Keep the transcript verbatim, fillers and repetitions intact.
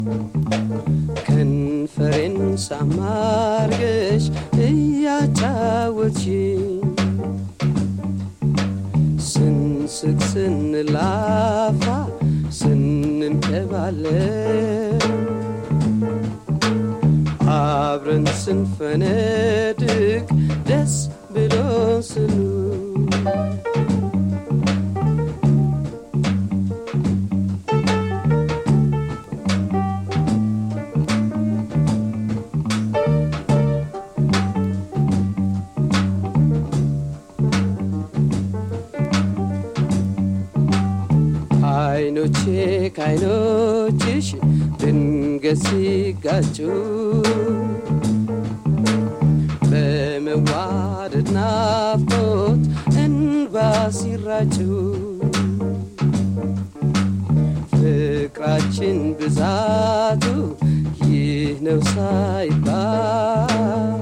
ከንፈሬን ሳማርገሽ እያጫወትሽኝ ስንስቅ ስንላፋ ስንንከባለን አብረን ስንፈነድቅ ደስ ብሎን ስንውል አይኖቼ ከአይኖችሽ ድንገት ሲጋጩ በመዋደድ ናፍቆት እንባ ሲራጩ ፍቅራችን ብዛቱ ይህ ነው ሳይባል